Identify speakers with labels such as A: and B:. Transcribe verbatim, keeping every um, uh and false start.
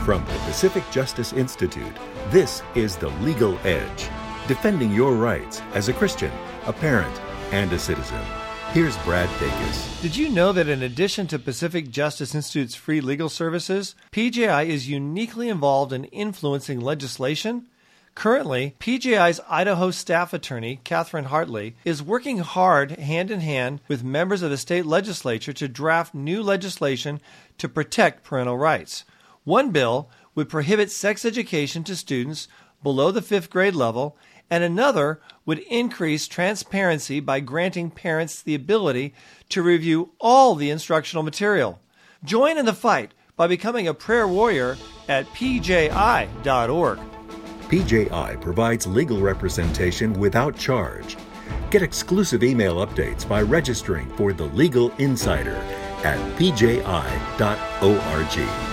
A: From the Pacific Justice Institute, this is The Legal Edge, defending your rights as a Christian, a parent, and a citizen. Here's Brad Dacus.
B: Did you know that in addition to Pacific Justice Institute's free legal services, P J I is uniquely involved in influencing legislation? Currently, P J I's Idaho staff attorney, Catherine Hartley, is working hard hand-in-hand with members of the state legislature to draft new legislation to protect parental rights. One bill would prohibit sex education to students below the fifth grade level, and another would increase transparency by granting parents the ability to review all the instructional material. Join in the fight by becoming a prayer warrior at P J I dot org.
A: P J I provides legal representation without charge. Get exclusive email updates by registering for The Legal Insider at P J I dot org.